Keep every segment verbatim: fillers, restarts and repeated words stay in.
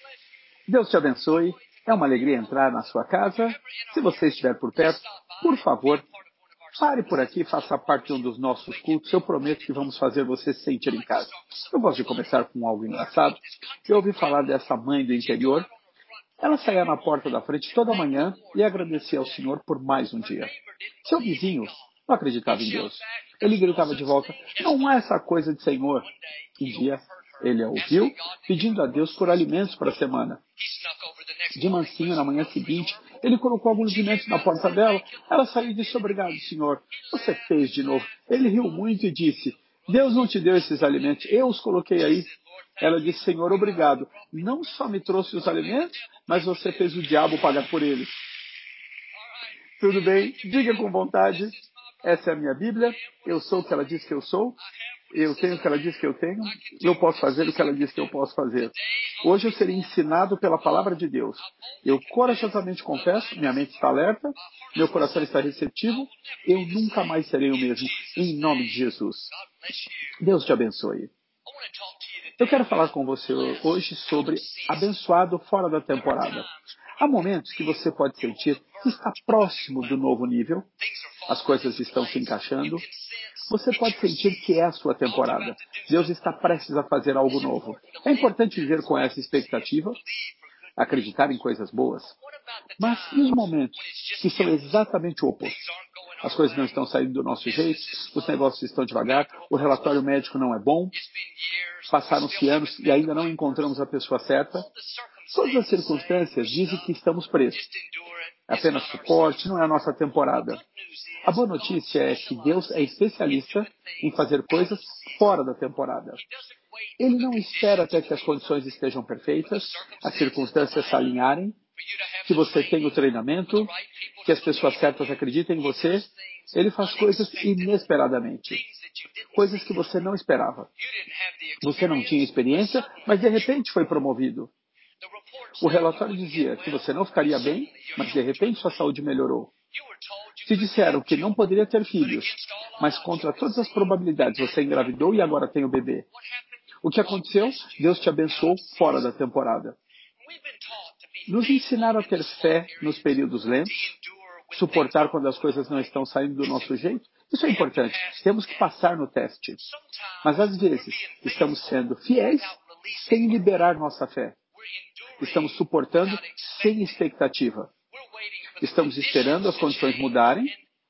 Deus te abençoe. É uma alegria entrar na sua casa. Se você estiver por perto, por favor, pare por aqui e faça parte de um dos nossos cultos. Eu prometo que vamos fazer você se sentir em casa. Eu gosto de começar com algo engraçado. Eu ouvi falar dessa mãe do interior. Ela saía na porta da frente toda manhã e agradecia ao Senhor por mais um dia. Seu vizinho não acreditava em Deus. Ele gritava de volta: não é essa coisa de Senhor. Um dia, ele a ouviu pedindo a Deus por alimentos para a semana. De mansinho, na manhã seguinte, ele colocou alguns alimentos na porta dela. Ela saiu e disse: obrigado, Senhor. Você fez de novo. Ele riu muito e disse: Deus não te deu esses alimentos, eu os coloquei aí. Ela disse: Senhor, obrigado. Não só me trouxe os alimentos, mas você fez o diabo pagar por eles. Tudo bem? Diga com vontade. Essa é a minha Bíblia. Eu sou o que ela diz que eu sou. Eu tenho o que ela diz que eu tenho. Eu posso fazer o que ela diz que eu posso fazer. Hoje eu serei ensinado pela palavra de Deus. Eu corajosamente confesso, minha mente está alerta, meu coração está receptivo, eu nunca mais serei o mesmo. Em nome de Jesus. Deus te abençoe. Eu quero falar com você hoje sobre abençoado fora da temporada. Há momentos que você pode sentir que está próximo do novo nível, as coisas estão se encaixando. Você pode sentir que é a sua temporada. Deus está prestes a fazer algo novo. É importante viver com essa expectativa, acreditar em coisas boas. Mas e os momentos que são exatamente o oposto? As coisas não estão saindo do nosso jeito, os negócios estão devagar, o relatório médico não é bom, passaram-se anos e ainda não encontramos a pessoa certa. Todas as circunstâncias dizem que estamos presos. É apenas suporte, não é a nossa temporada. A boa notícia é que Deus é especialista em fazer coisas fora da temporada. Ele não espera até que as condições estejam perfeitas, as circunstâncias se alinharem, que você tenha o treinamento, que as pessoas certas acreditem em você. Ele faz coisas inesperadamente. Coisas que você não esperava. Você não tinha experiência, mas de repente foi promovido. O relatório dizia que você não ficaria bem, mas de repente sua saúde melhorou. Te disseram que não poderia ter filhos, mas contra todas as probabilidades você engravidou e agora tem o bebê. O que aconteceu? Deus te abençoou fora da temporada. Nos ensinaram a ter fé nos períodos lentos, suportar quando as coisas não estão saindo do nosso jeito. Isso é importante. Temos que passar no teste. Mas às vezes estamos sendo fiéis sem liberar nossa fé. Estamos suportando sem expectativa. Estamos esperando as condições mudarem,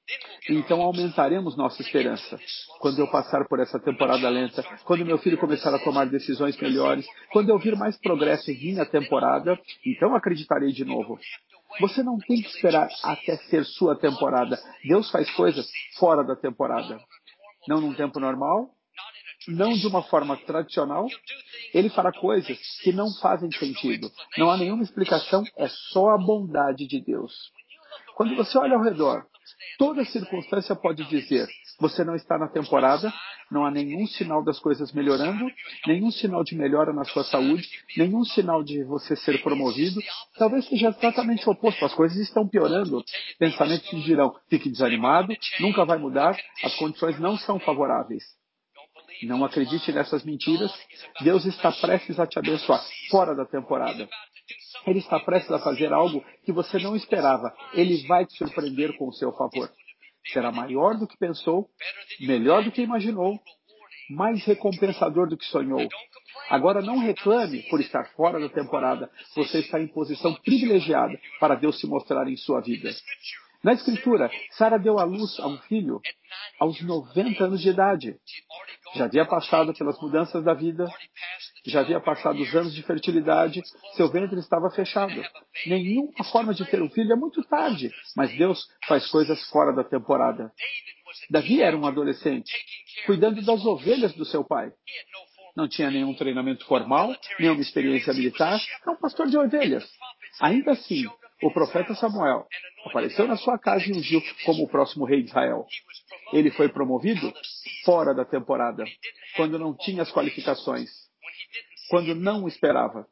e então aumentaremos nossa esperança. Quando eu passar por essa temporada lenta, quando meu filho começar a tomar decisões melhores, quando eu vir mais progresso em minha temporada, então acreditarei de novo. Você não tem que esperar até ser sua temporada. Deus faz coisas fora da temporada. Não num tempo normal, não de uma forma tradicional. Ele fará coisas que não fazem sentido. Não há nenhuma explicação, é só a bondade de Deus. Quando você olha ao redor, toda circunstância pode dizer: você não está na temporada, não há nenhum sinal das coisas melhorando, nenhum sinal de melhora na sua saúde, nenhum sinal de você ser promovido. Talvez seja exatamente o oposto, as coisas estão piorando. Pensamentos que dirão: fique desanimado, nunca vai mudar, as condições não são favoráveis. Não acredite nessas mentiras. Deus está prestes a te abençoar fora da temporada. Ele está prestes a fazer algo que você não esperava. Ele vai te surpreender com o seu favor. Será maior do que pensou, melhor do que imaginou, mais recompensador do que sonhou. Agora não reclame por estar fora da temporada. Você está em posição privilegiada para Deus se mostrar em sua vida. Na Escritura, Sara deu à luz a um filho aos noventa anos de idade. Já havia passado pelas mudanças da vida, já havia passado os anos de fertilidade, seu ventre estava fechado. Nenhuma forma de ter um filho é muito tarde, mas Deus faz coisas fora da temporada. Davi era um adolescente, cuidando das ovelhas do seu pai. Não tinha nenhum treinamento formal, nenhuma experiência militar, era um pastor de ovelhas. Ainda assim, o profeta Samuel apareceu na sua casa e ungiu como o próximo rei de Israel. Ele foi promovido fora da temporada, quando não tinha as qualificações, quando não o esperava.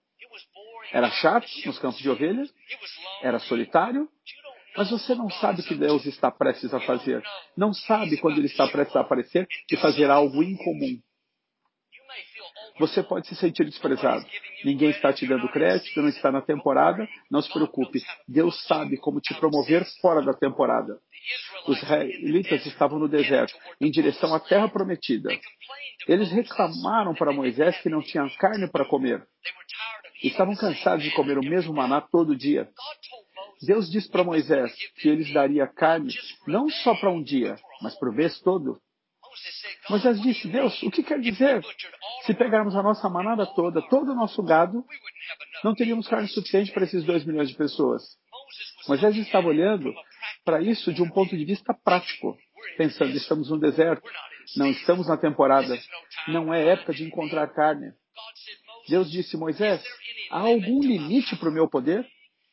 Era chato nos campos de ovelhas, era solitário, mas você não sabe o que Deus está prestes a fazer. Não sabe quando Ele está prestes a aparecer e fazer algo incomum. Você pode se sentir desprezado. Ninguém está te dando crédito, não está na temporada. Não se preocupe. Deus sabe como te promover fora da temporada. Os israelitas estavam no deserto, em direção à terra prometida. Eles reclamaram para Moisés que não tinham carne para comer. Estavam cansados de comer o mesmo maná todo dia. Deus disse para Moisés que eles daria carne não só para um dia, mas para o mês todo. Moisés disse, Deus, o que quer dizer? Se pegarmos a nossa manada toda, todo o nosso gado, não teríamos carne suficiente para esses dois milhões de pessoas. Moisés estava olhando para isso de um ponto de vista prático, pensando, estamos no deserto, não estamos na temporada, não é época de encontrar carne. Deus disse, Moisés, há algum limite para o meu poder?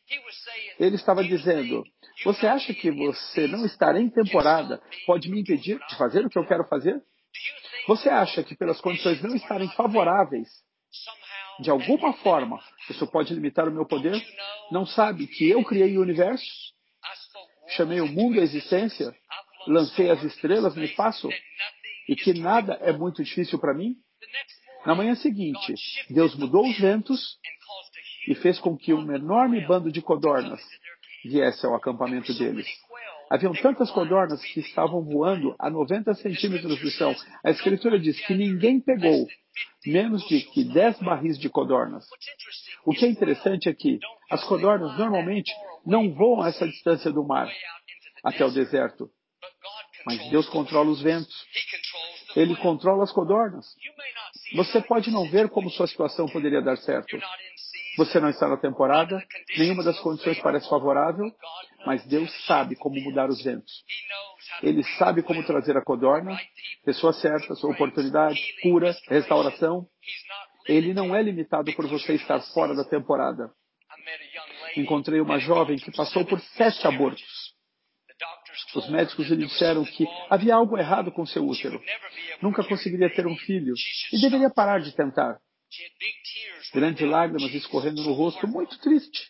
Ele estava dizendo, você acha que você não estar em temporada pode me impedir de fazer o que eu quero fazer? Você acha que pelas condições não estarem favoráveis, de alguma forma, isso pode limitar o meu poder? Não sabe que eu criei o universo? Chamei o mundo à existência? Lancei as estrelas no espaço? E que nada é muito difícil para mim? Na manhã seguinte, Deus mudou os ventos e fez com que um enorme bando de codornas viesse ao acampamento deles. Haviam tantas codornas que estavam voando a noventa centímetros do chão. A Escritura diz que ninguém pegou menos de que dez barris de codornas. O que é interessante é que as codornas normalmente não voam a essa distância do mar, até o deserto. Mas Deus controla os ventos. Ele controla as codornas. Você pode não ver como sua situação poderia dar certo. Você não está na temporada, nenhuma das condições parece favorável, mas Deus sabe como mudar os ventos. Ele sabe como trazer a codorna, pessoas certas, oportunidade, cura, restauração. Ele não é limitado por você estar fora da temporada. Encontrei uma jovem que passou por sete abortos. Os médicos lhe disseram que havia algo errado com seu útero. Nunca conseguiria ter um filho e deveria parar de tentar. Grandes lágrimas escorrendo no rosto, muito triste.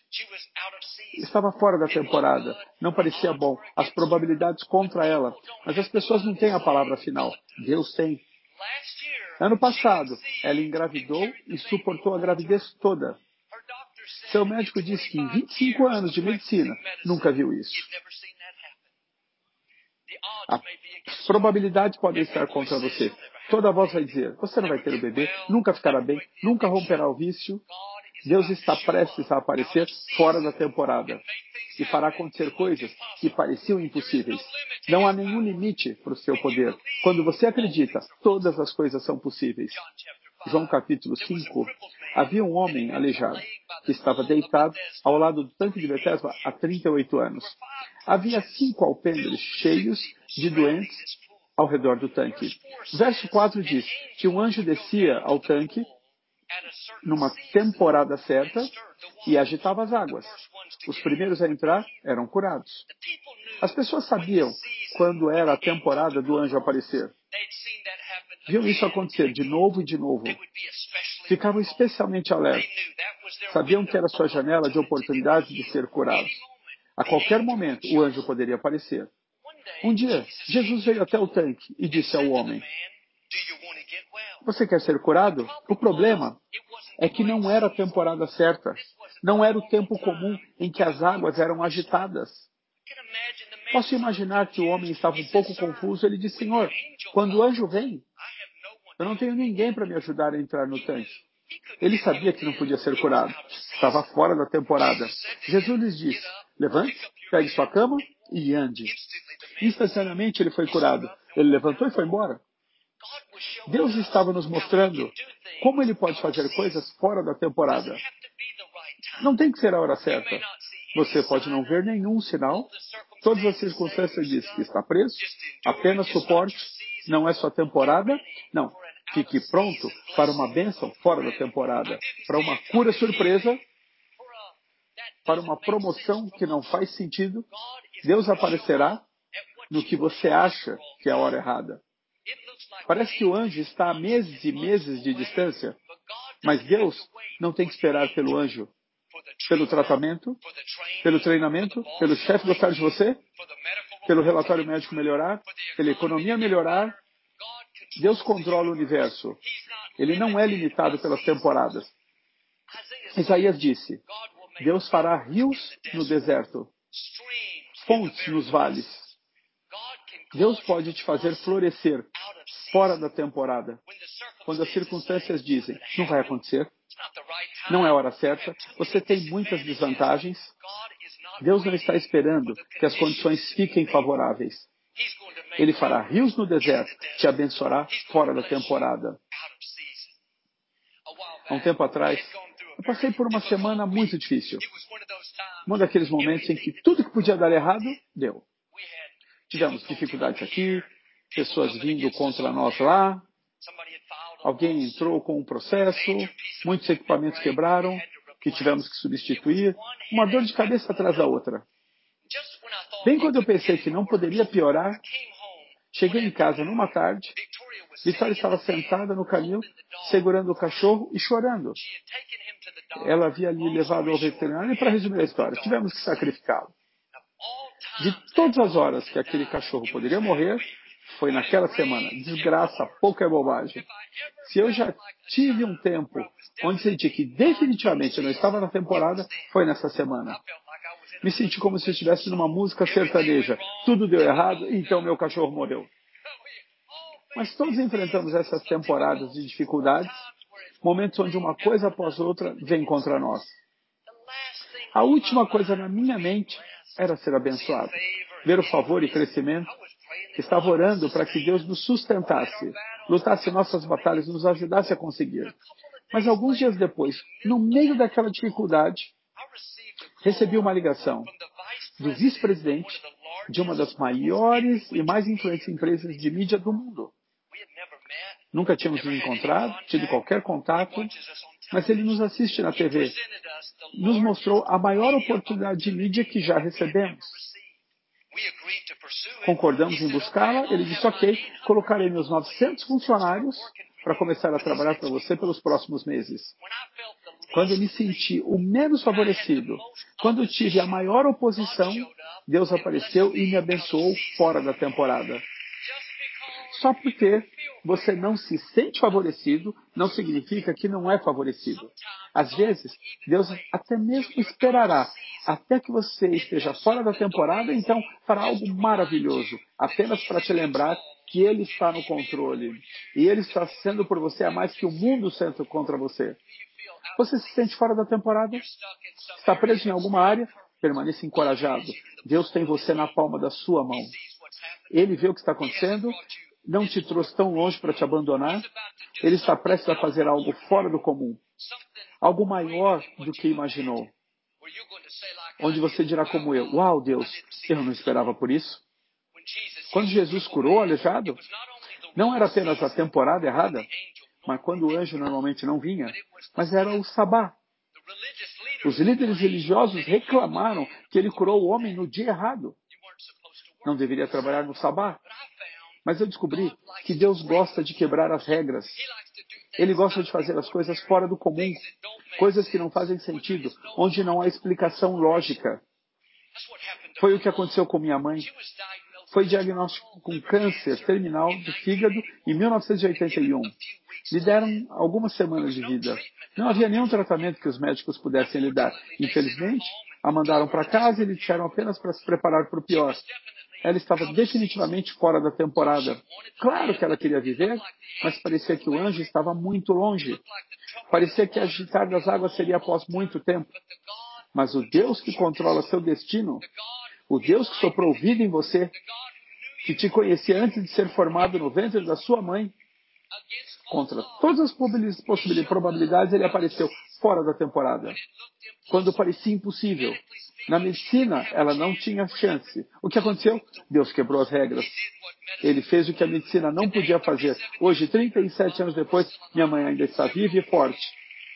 Estava fora da temporada. Não parecia bom. As probabilidades contra ela. Mas as pessoas não têm a palavra final. Deus tem. Ano passado, ela engravidou e suportou a gravidez toda. Seu médico disse que em vinte e cinco anos de medicina nunca viu isso. As probabilidades podem estar contra você. Toda voz vai dizer, você não vai ter o bebê, nunca ficará bem, nunca romperá o vício. Deus está prestes a aparecer fora da temporada e fará acontecer coisas que pareciam impossíveis. Não há nenhum limite para o seu poder. Quando você acredita, todas as coisas são possíveis. João capítulo cinco. Havia um homem aleijado que estava deitado ao lado do tanque de Betesda há trinta e oito anos. Havia cinco alpendres cheios de doentes ao redor do tanque. Verso quatro diz que um anjo descia ao tanque numa temporada certa e agitava as águas. Os primeiros a entrar eram curados. As pessoas sabiam quando era a temporada do anjo aparecer. Viam isso acontecer de novo e de novo. Ficavam especialmente alertas. Sabiam que era sua janela de oportunidade de ser curados. A qualquer momento, o anjo poderia aparecer. Um dia, Jesus veio até o tanque e disse ao homem, você quer ser curado? O problema é que não era a temporada certa. Não era o tempo comum em que as águas eram agitadas. Posso imaginar que o homem estava um pouco confuso. Ele disse, Senhor, quando o anjo vem, eu não tenho ninguém para me ajudar a entrar no tanque. Ele sabia que não podia ser curado. Estava fora da temporada. Jesus lhes disse, levante, pegue sua cama e ande. Instantaneamente ele foi curado. Ele levantou e foi embora. Deus estava nos mostrando como ele pode fazer coisas fora da temporada. Não tem que ser a hora certa. Você pode não ver nenhum sinal. Todas as circunstâncias dizem que está preso. Apenas suporte. Não é sua temporada. Não. Fique pronto para uma bênção fora da temporada. Para uma cura surpresa. Para uma promoção que não faz sentido. Deus aparecerá no que você acha que é a hora errada. Parece que o anjo está a meses e meses de distância, mas Deus não tem que esperar pelo anjo, pelo tratamento, pelo treinamento, pelo chefe gostar de você, pelo relatório médico melhorar, pela economia melhorar. Deus controla o universo. Ele não é limitado pelas temporadas. Isaías disse, Deus fará rios no deserto, fontes nos vales. Deus pode te fazer florescer fora da temporada. Quando as circunstâncias dizem, não vai acontecer, não é a hora certa, você tem muitas desvantagens, Deus não está esperando que as condições fiquem favoráveis. Ele fará rios no deserto, te abençoará fora da temporada. Há um tempo atrás, eu passei por uma semana muito difícil. Um daqueles momentos em que tudo que podia dar errado, deu. Tivemos dificuldades aqui, pessoas vindo contra nós lá, alguém entrou com um processo, muitos equipamentos quebraram, que tivemos que substituir, uma dor de cabeça atrás da outra. Bem quando eu pensei que não poderia piorar, cheguei em casa numa tarde, Vitória estava sentada no canil, segurando o cachorro e chorando. Ela havia lhe levado ao veterinário e, para resumir a história, tivemos que sacrificá-lo. De todas as horas que aquele cachorro poderia morrer, foi naquela semana. Desgraça, pouca é bobagem. Se eu já tive um tempo onde senti que definitivamente eu não estava na temporada, foi nessa semana. Me senti como se eu estivesse numa música sertaneja. Tudo deu errado, então meu cachorro morreu. Mas todos enfrentamos essas temporadas de dificuldades, momentos onde uma coisa após outra vem contra nós. A última coisa na minha mente era ser abençoado, ver o favor e crescimento. Estava orando para que Deus nos sustentasse, lutasse nossas batalhas, nos ajudasse a conseguir. Mas alguns dias depois, no meio daquela dificuldade, recebi uma ligação do vice-presidente de uma das maiores e mais influentes empresas de mídia do mundo. Nunca tínhamos nos encontrado, tido qualquer contato, mas ele nos assiste na T V. Nos mostrou a maior oportunidade de mídia que já recebemos. Concordamos em buscá-la. Ele disse, ok, colocarei meus novecentos funcionários para começar a trabalhar para você pelos próximos meses. Quando eu me senti o menos favorecido, quando tive a maior oposição, Deus apareceu e me abençoou fora da temporada. Só porque você não se sente favorecido, não significa que não é favorecido. Às vezes, Deus até mesmo esperará até que você esteja fora da temporada, então fará algo maravilhoso, apenas para te lembrar que Ele está no controle. E Ele está sendo por você a mais que o mundo sendo contra você. Você se sente fora da temporada? Está preso em alguma área? Permaneça encorajado. Deus tem você na palma da sua mão. Ele vê o que está acontecendo, não te trouxe tão longe para te abandonar. Ele está prestes a fazer algo fora do comum, algo maior do que imaginou. Onde você dirá como eu, uau, Deus, eu não esperava por isso. Quando Jesus curou o aleijado, não era apenas a temporada errada, mas quando o anjo normalmente não vinha, mas era o sabá. Os líderes religiosos reclamaram que ele curou o homem no dia errado. Não deveria trabalhar no sabá. Mas eu descobri que Deus gosta de quebrar as regras. Ele gosta de fazer as coisas fora do comum, coisas que não fazem sentido, onde não há explicação lógica. Foi o que aconteceu com minha mãe. Foi diagnóstico com câncer terminal do fígado em mil novecentos e oitenta e um. Lhe deram algumas semanas de vida. Não havia nenhum tratamento que os médicos pudessem lhe dar. Infelizmente, a mandaram para casa e lhe disseram apenas para se preparar para o pior. Ela estava definitivamente fora da temporada. Claro que ela queria viver, mas parecia que o anjo estava muito longe. Parecia que agitar das águas seria após muito tempo. Mas o Deus que controla seu destino, o Deus que soprou vida em você, que te conhecia antes de ser formado no ventre da sua mãe, contra todas as possibilidades, probabilidades, ele apareceu fora da temporada. Quando parecia impossível. Na medicina, ela não tinha chance. O que aconteceu? Deus quebrou as regras. Ele fez o que a medicina não podia fazer. Hoje, trinta e sete anos depois, minha mãe ainda está viva e forte.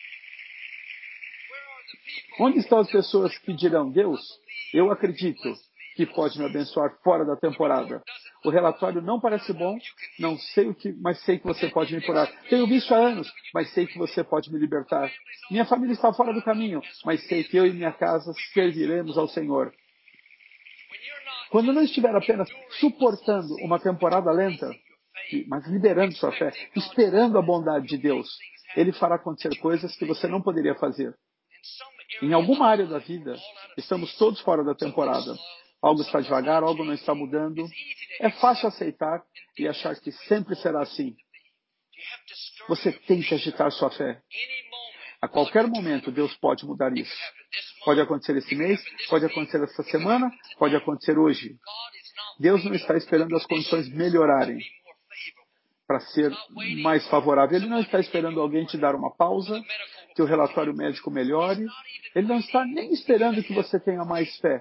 Onde estão as pessoas que dirão, Deus, eu acredito que pode me abençoar fora da temporada. O relatório não parece bom, não sei o que, mas sei que você pode me curar. Tenho visto há anos, mas sei que você pode me libertar. Minha família está fora do caminho, mas sei que eu e minha casa serviremos ao Senhor. Quando não estiver apenas suportando uma temporada lenta, mas liberando sua fé, esperando a bondade de Deus. Ele fará acontecer coisas que você não poderia fazer. Em alguma área da vida, estamos todos fora da temporada. Algo está devagar, algo não está mudando. É fácil aceitar e achar que sempre será assim. Você tem que agitar sua fé. A qualquer momento, Deus pode mudar isso. Pode acontecer esse mês, pode acontecer essa semana, pode acontecer hoje. Deus não está esperando as condições melhorarem para ser mais favorável. Ele não está esperando alguém te dar uma pausa, que o relatório médico melhore. Ele não está nem esperando que você tenha mais fé.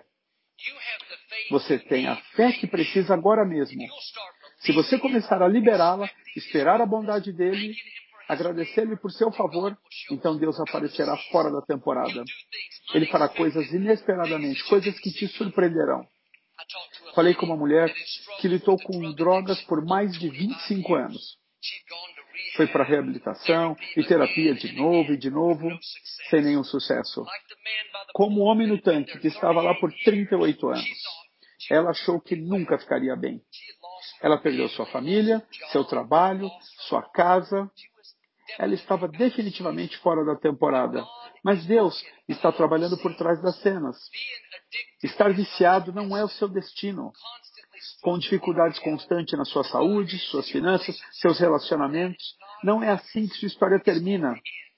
Você tem a fé que precisa agora mesmo. Se você começar a liberá-la, esperar a bondade dele, agradecer-lhe por seu favor, então Deus aparecerá fora da temporada. Ele fará coisas inesperadamente, coisas que te surpreenderão. Falei com uma mulher que lutou com drogas por mais de vinte e cinco anos. Foi para reabilitação e terapia de novo e de novo, sem nenhum sucesso. Como o homem no tanque que estava lá por trinta e oito anos. Ela achou que nunca ficaria bem. Ela perdeu sua família, seu trabalho, sua casa. Ela estava definitivamente fora da temporada. Mas Deus está trabalhando por trás das cenas. Estar viciado não é o seu destino. Com dificuldades constantes na sua saúde, suas finanças, seus relacionamentos, não é assim que sua história termina.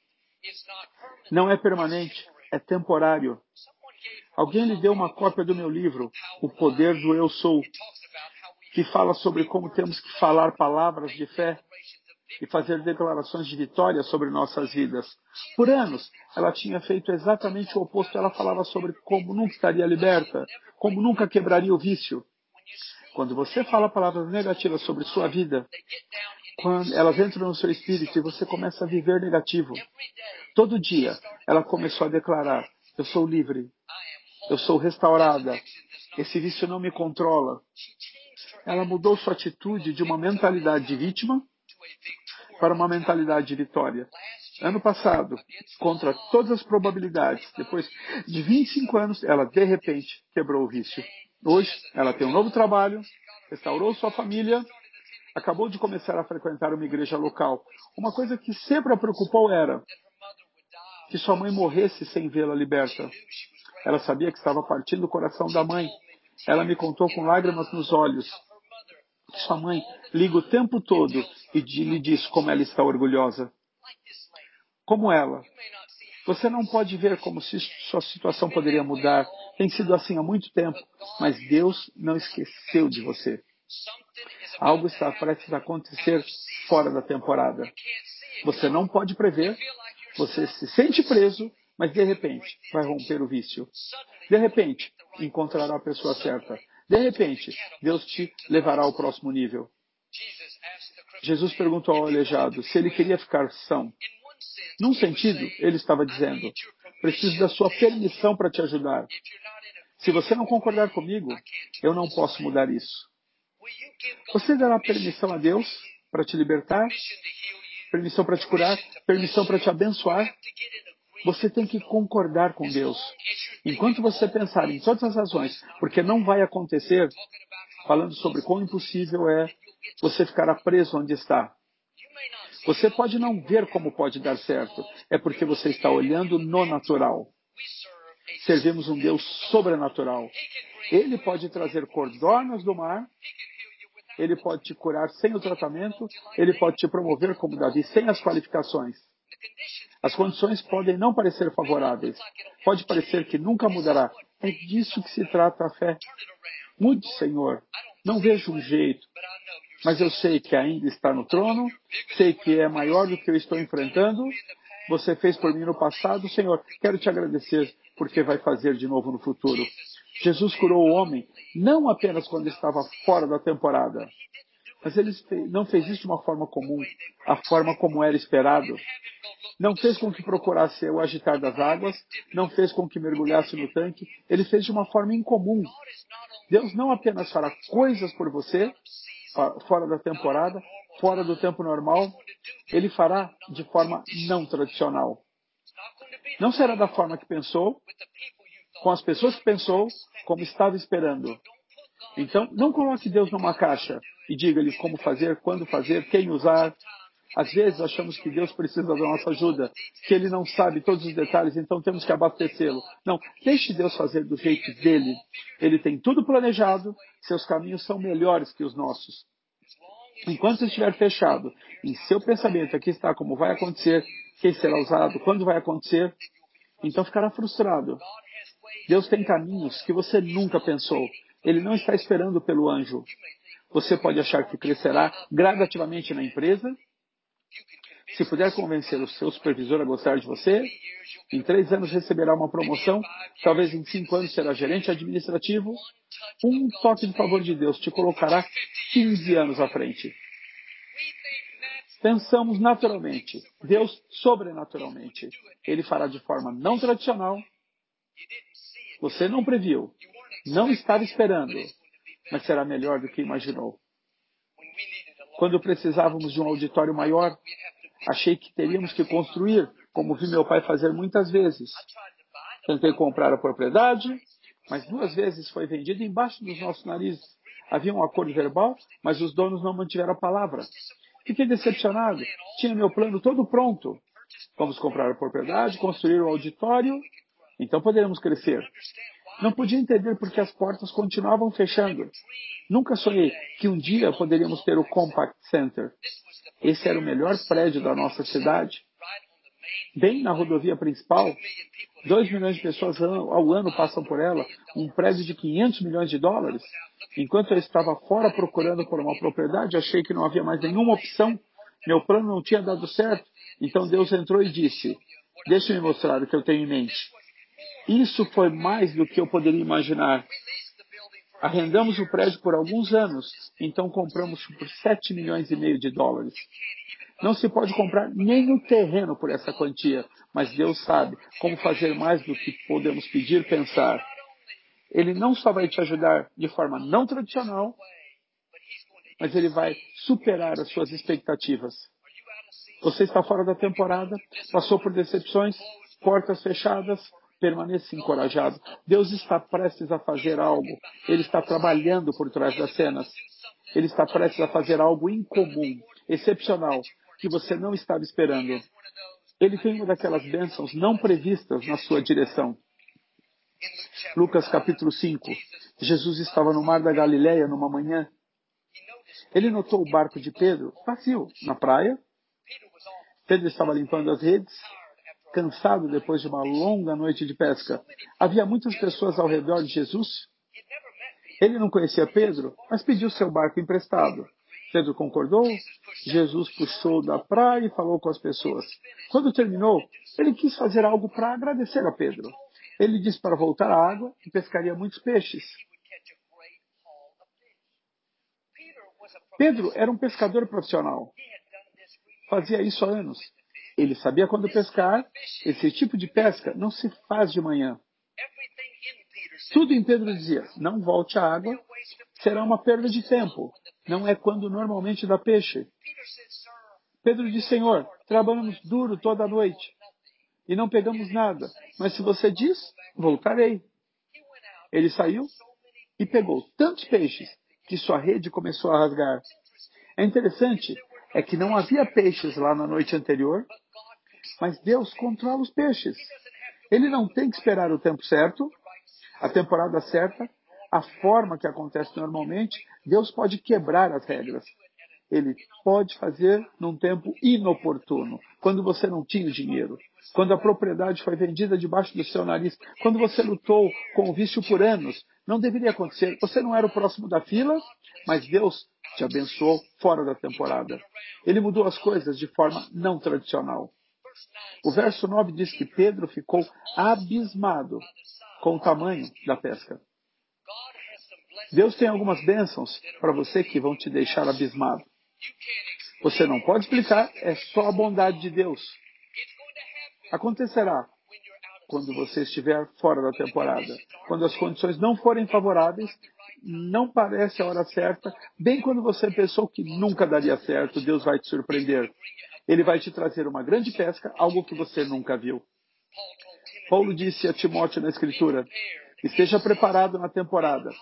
Não é permanente, é temporário. Alguém lhe deu uma cópia do meu livro, O Poder do Eu Sou, que fala sobre como temos que falar palavras de fé e fazer declarações de vitória sobre nossas vidas. Por anos, ela tinha feito exatamente o oposto. Ela falava sobre como nunca estaria liberta, como nunca quebraria o vício. Quando você fala palavras negativas sobre sua vida, quando elas entram no seu espírito e você começa a viver negativo, todo dia ela começou a declarar: eu sou livre, eu sou restaurada, esse vício não me controla. Ela mudou sua atitude de uma mentalidade de vítima para uma mentalidade de vitória. Ano passado, contra todas as probabilidades, depois de vinte e cinco anos, ela de repente quebrou o vício. Hoje, ela tem um novo trabalho, restaurou sua família, acabou de começar a frequentar uma igreja local. Uma coisa que sempre a preocupou era que sua mãe morresse sem vê-la liberta. Ela sabia que estava partindo o coração da mãe. Ela me contou com lágrimas nos olhos que sua mãe liga o tempo todo e lhe diz como ela está orgulhosa. Como ela. Você não pode ver como se sua situação poderia mudar. Tem sido assim há muito tempo, mas Deus não esqueceu de você. Algo está prestes a acontecer fora da temporada. Você não pode prever, você se sente preso, mas de repente vai romper o vício. De repente, encontrará a pessoa certa. De repente, Deus te levará ao próximo nível. Jesus perguntou ao aleijado se ele queria ficar são. Num sentido, ele estava dizendo: preciso da sua permissão para te ajudar. Se você não concordar comigo, eu não posso mudar isso. Você dará permissão a Deus para te libertar? Permissão para te curar? Permissão para te abençoar? Você tem que concordar com Deus. Enquanto você pensar em todas as razões, porque não vai acontecer, falando sobre quão impossível é, você ficará preso onde está. Você pode não ver como pode dar certo. É porque você está olhando no natural. Servimos um Deus sobrenatural. Ele pode trazer codornas do mar. Ele pode te curar sem o tratamento. Ele pode te promover como Davi, sem as qualificações. As condições podem não parecer favoráveis. Pode parecer que nunca mudará. É disso que se trata a fé. Mude, Senhor. Não vejo um jeito. Mas eu sei que ainda está no trono. Sei que é maior do que eu estou enfrentando. Você fez por mim no passado, Senhor. Quero te agradecer porque vai fazer de novo no futuro. Jesus curou o homem não apenas quando estava fora da temporada, mas ele não fez isso de uma forma comum, a forma como era esperado. Não fez com que procurasse o agitar das águas, não fez com que mergulhasse no tanque, ele fez de uma forma incomum. Deus não apenas fará coisas por você, fora da temporada, fora do tempo normal, ele fará de forma não tradicional. Não será da forma que pensou, com as pessoas que pensou, como estava esperando. Então, não coloque Deus numa caixa. e diga-lhe como fazer, quando fazer, quem usar. Às vezes achamos que Deus precisa da nossa ajuda, que Ele não sabe todos os detalhes, então temos que abastecê-lo. Não, deixe Deus fazer do jeito dele. Ele tem tudo planejado, seus caminhos são melhores que os nossos. Enquanto estiver fechado em seu pensamento, aqui está como vai acontecer, quem será usado, quando vai acontecer, então ficará frustrado. Deus tem caminhos que você nunca pensou. Ele não está esperando pelo anjo. Você pode achar que crescerá gradativamente na empresa. Se puder convencer o seu supervisor a gostar de você, em três anos receberá uma promoção, talvez em cinco anos será gerente administrativo. Um toque de favor de Deus te colocará quinze anos à frente. Pensamos naturalmente, Deus sobrenaturalmente. Ele fará de forma não tradicional. Você não previu, não estava esperando, mas será melhor do que imaginou. Quando precisávamos de um auditório maior, achei que teríamos que construir, como vi meu pai fazer muitas vezes. Tentei comprar a propriedade, mas duas vezes foi vendida embaixo dos nossos narizes. Havia um acordo verbal, mas os donos não mantiveram a palavra. Fiquei decepcionado. Tinha meu plano todo pronto. Vamos comprar a propriedade, construir o auditório, então poderemos crescer. Não podia entender por que as portas continuavam fechando. Nunca sonhei que um dia poderíamos ter o Compact Center. Esse era o melhor prédio da nossa cidade. Bem na rodovia principal, dois milhões de pessoas ao ano passam por ela, um prédio de quinhentos milhões de dólares. Enquanto eu estava fora procurando por uma propriedade, achei que não havia mais nenhuma opção. Meu plano não tinha dado certo. Então Deus entrou e disse, deixe-me mostrar o que eu tenho em mente. Isso foi mais do que eu poderia imaginar. Arrendamos o prédio por alguns anos, então compramos por sete milhões e meio de dólares. Não se pode comprar nem o terreno por essa quantia, mas Deus sabe como fazer mais do que podemos pedir, pensar. Ele não só vai te ajudar de forma não tradicional, mas ele vai superar as suas expectativas. Você está fora da temporada, passou por decepções, portas fechadas, permaneça encorajado. Deus está prestes a fazer algo. Ele está trabalhando por trás das cenas. Ele está prestes a fazer algo incomum, excepcional, que você não estava esperando. Ele tem uma daquelas bênçãos não previstas na sua direção. Lucas capítulo cinco. Jesus estava no mar da Galileia numa manhã. Ele notou o barco de Pedro vazio na praia. Pedro estava limpando as redes, cansado depois de uma longa noite de pesca. Havia muitas pessoas ao redor de Jesus. Ele não conhecia Pedro, mas pediu seu barco emprestado. Pedro concordou, Jesus puxou da praia e falou com as pessoas. Quando terminou, ele quis fazer algo para agradecer a Pedro. Ele disse para voltar à água e pescaria muitos peixes. Pedro era um pescador profissional. Fazia isso há anos. Ele sabia quando pescar. Esse tipo de pesca não se faz de manhã. Tudo em Pedro dizia, não volte à água, será uma perda de tempo. Não é quando normalmente dá peixe. Pedro disse, Senhor, trabalhamos duro toda a noite e não pegamos nada. Mas se você diz, voltarei. Ele saiu e pegou tantos peixes que sua rede começou a rasgar. É interessante, é que não havia peixes lá na noite anterior, mas Deus controla os peixes. Ele não tem que esperar o tempo certo, a temporada certa, a forma que acontece normalmente. Deus pode quebrar as regras. Ele pode fazer num tempo inoportuno, quando você não tinha dinheiro, quando a propriedade foi vendida debaixo do seu nariz, quando você lutou com o vício por anos. Não deveria acontecer. Você não era o próximo da fila, mas Deus te abençoou fora da temporada. Ele mudou as coisas de forma não tradicional. O verso nove diz que Pedro ficou abismado com o tamanho da pesca. Deus tem algumas bênçãos para você que vão te deixar abismado. Você não pode explicar, é só a bondade de Deus. Acontecerá quando você estiver fora da temporada, quando as condições não forem favoráveis, não parece a hora certa, bem quando você pensou que nunca daria certo, Deus vai te surpreender. Ele vai te trazer uma grande pesca, algo que você nunca viu. Paulo disse a Timóteo na Escritura, esteja preparado na temporada.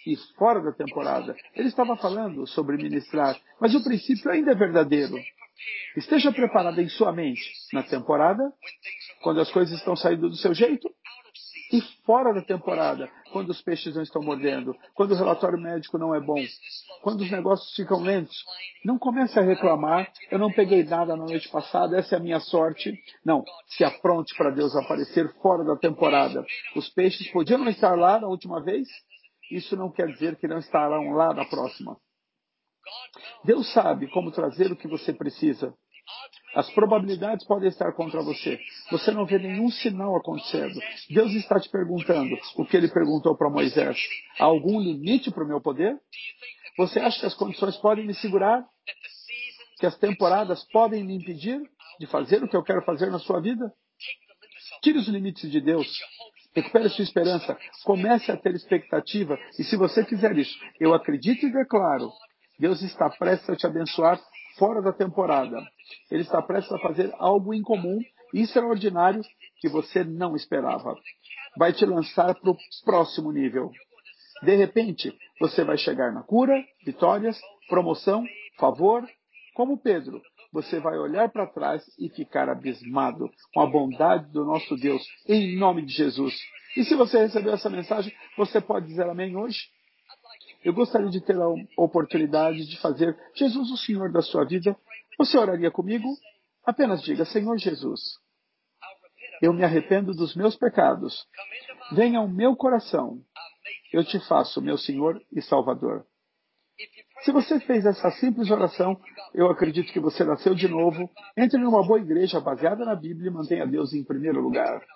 e fora da temporada. Ele estava falando sobre ministrar, mas o princípio ainda é verdadeiro. Esteja preparado em sua mente na temporada, quando as coisas estão saindo do seu jeito, e fora da temporada, quando os peixes não estão mordendo, quando o relatório médico não é bom, quando os negócios ficam lentos. Não comece a reclamar, eu não peguei nada na noite passada, essa é a minha sorte. Não, se apronte para Deus aparecer fora da temporada. Os peixes podiam não estar lá na última vez, isso não quer dizer que não estarão lá na próxima. Deus sabe como trazer o que você precisa. As probabilidades podem estar contra você. Você não vê nenhum sinal acontecendo. Deus está te perguntando o que ele perguntou para Moisés. Há algum limite para o meu poder? Você acha que as condições podem me segurar? Que as temporadas podem me impedir de fazer o que eu quero fazer na sua vida? Tire os limites de Deus. Recupere sua esperança. Comece a ter expectativa. E se você fizer isso, eu acredito e declaro, Deus está prestes a te abençoar fora da temporada. Ele está prestes a fazer algo incomum e extraordinário que você não esperava. Vai te lançar para o próximo nível. De repente, você vai chegar na cura, vitórias, promoção, favor. Como Pedro, você vai olhar para trás e ficar abismado com a bondade do nosso Deus, em nome de Jesus. E se você recebeu essa mensagem, você pode dizer amém hoje? Eu gostaria de ter a oportunidade de fazer Jesus o Senhor da sua vida. Você oraria comigo? Apenas diga, Senhor Jesus, eu me arrependo dos meus pecados. Venha ao meu coração. Eu te faço meu Senhor e Salvador. Se você fez essa simples oração, eu acredito que você nasceu de novo. Entre numa boa igreja baseada na Bíblia e mantenha Deus em primeiro lugar.